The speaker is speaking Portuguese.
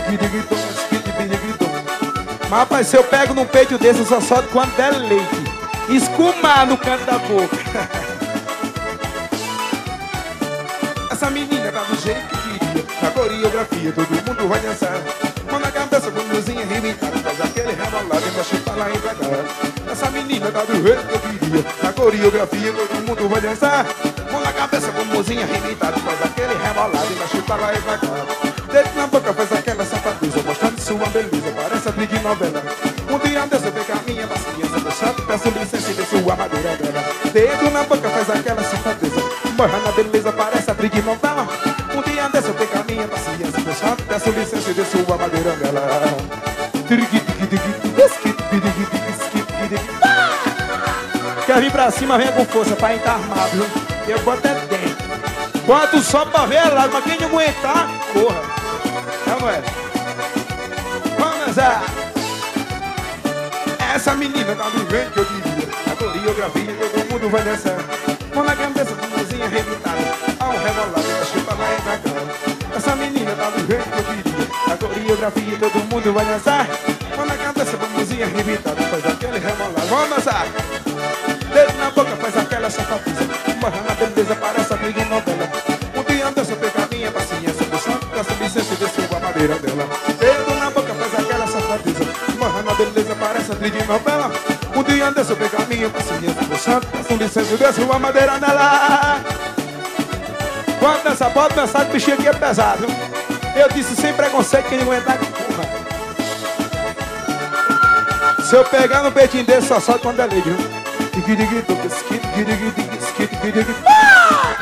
Mas rapaz, se eu pego num peito desse, eu só solto quando der leite. Escumar no canto da boca. Essa menina tá do jeito que queria. Na coreografia todo mundo vai dançar. Mão na cabeça com luzinha arrebentada. Faz aquele rebolado e mexe pra lá e pra cá. Essa menina tá do jeito que eu queria. Na coreografia todo mundo vai dançar. Mão na cabeça com luzinha arrebentada. Faz aquele rebolado e mexe pra lá e pra cá. Dedo na boca faz aquela safadeza, mostrando sua beleza, parece atriz de novela. Um dia desse eu pego a minha paciência, deixando, peço licença e desço a madeira dela. Dedo na boca faz aquela safadeza, mostrando a beleza, parece atriz de novela. Um dia desse eu pego a minha paciência, deixando, peço licença e desço a madeira dela. Quer vir pra cima, venha com força, pai, tá armado, viu? Eu vou até dentro. Bota o sol pra ver lá, mas quem não aguentar, corra. Não é? Vamos lá. Essa menina tá do jeito que eu queria. A coreografia todo mundo vai dançar. Mão na cabeça com luzinha arrebentada. Ao rebolado, acho pra lá e pra cá. Essa menina tá do jeito que eu queria. A coreografia todo mundo vai dançar. Mão na cabeça com luzinha arrebentada. Faz aquele rebolado. Vamos dançar. Dedo na boca faz aquela safadeza. Marrana beleza parece a briga em novela. Um dia dessa eu pego a minha paciência. Do santo dessa licença e desceu a madeira dela. Dedo na boca faz aquela safadeza. Marrana beleza parece a briga em novela. Um dia dessa eu pego a minha paciência. Do santo dessa licença e desceu a madeira dela. Quando dança, pode dançar que o bichinho aqui é pesado. Eu disse sem preconceito, quem não aguentar que porra. Se eu pegar no peitinho desse, só solta quando é liga.